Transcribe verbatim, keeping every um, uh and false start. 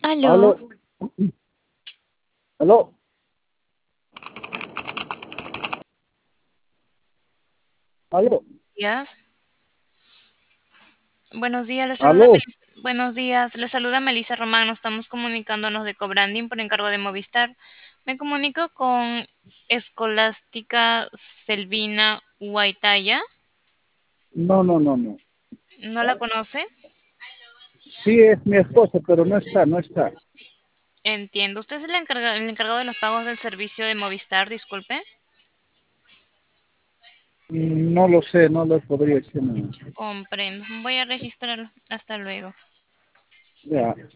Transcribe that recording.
Aló, Aló, aló, aló, días. Buenos días, les saluda aló. Melissa. Buenos días, les saluda Melissa Román. Nos estamos comunicándonos de Cobranding por encargo de Movistar. Me comunico con Escolástica Selvina Huaytaya. No, no, no, no. ¿No la conoce? Sí es mi esposa, pero no está, no está. Entiendo. ¿Usted es el encarga- el encargado de los pagos del servicio de Movistar? Disculpe. Mm, No lo sé, no lo podría decir. No. Comprendo. Voy a registrarlo. Hasta luego. Ya.